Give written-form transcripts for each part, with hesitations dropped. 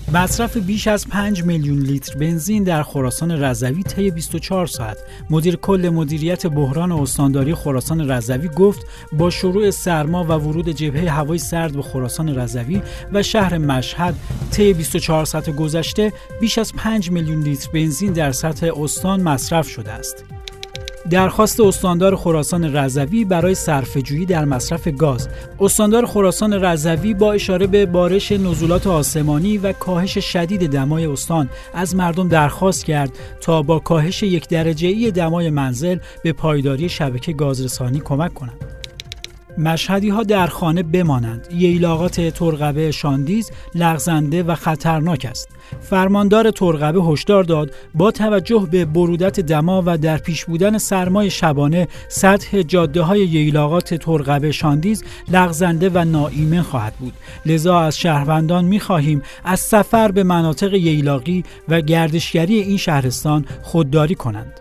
مصرف بیش از 5 میلیون لیتر بنزین در خراسان رضوی طی 24 ساعت. مدیر کل مدیریت بحران استانداری خراسان رضوی گفت با شروع سرما و ورود جبهه هوای سرد به خراسان رضوی و شهر مشهد طی 24 ساعت گذشته بیش از 5 میلیون لیتر بنزین در سطح استان مصرف شده است. درخواست استاندار خراسان رضوی برای صرفه‌جویی در مصرف گاز. استاندار خراسان رضوی با اشاره به بارش نزولات آسمانی و کاهش شدید دمای استان از مردم درخواست کرد تا با کاهش 1 درجه‌ای دمای منزل به پایداری شبکه گازرسانی کمک کنند. مشهدی‌ها در خانه بمانند. ییلاقات ترقبه شاندیز لغزنده و خطرناک است. فرماندار ترقبه هشدار داد با توجه به برودت دما و در پیش بودن سرمای شبانه سطح جاده‌های ییلاقات ترقبه شاندیز لغزنده و ناایمن خواهد بود. لذا از شهروندان می‌خواهیم از سفر به مناطق ییلاقی و گردشگری این شهرستان خودداری کنند.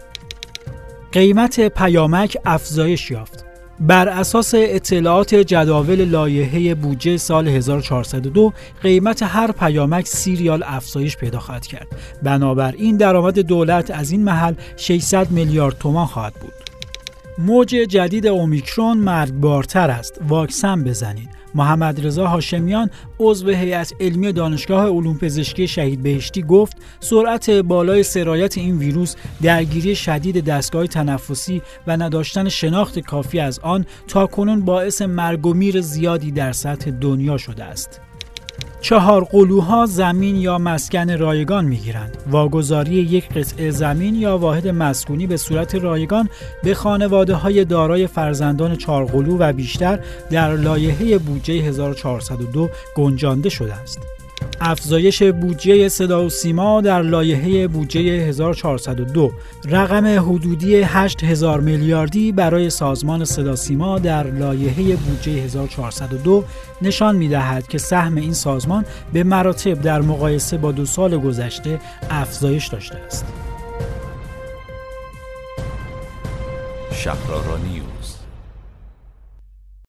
قیمت پیامک افزایش یافت. بر اساس اطلاعات جداول لایحه بودجه سال 1402 قیمت هر پیامک 30 ریال افزایش پیدا خواهد کرد. بنابراین درآمد دولت از این محل 600 میلیارد تومان خواهد بود. موج جدید اومیکرون مرگبارتر است. واکسن بزنید. محمد رضا هاشمیان عضو هیئت علمی دانشگاه علوم پزشکی شهید بهشتی گفت سرعت بالای سرایت این ویروس، درگیری شدید دستگاه تنفسی و نداشتن شناخت کافی از آن تاکنون باعث مرگ و میر زیادی در سطح دنیا شده است. 4 قلوها زمین یا مسکن رایگان می‌گیرند. واگذاری یک قطعه زمین یا واحد مسکونی به صورت رایگان به خانواده‌های دارای فرزندان 4 قلو و بیشتر در لایحه بودجه 1402 گنجانده شده است. افزایش بودجه صدا و سیما در لایحه بودجه 1402. رقم حدودی 8000 میلیاردی برای سازمان صدا سیما در لایحه بودجه 1402 نشان می‌دهد که سهم این سازمان به مراتب در مقایسه با 2 سال گذشته افزایش داشته است. شهرآرا نیوز.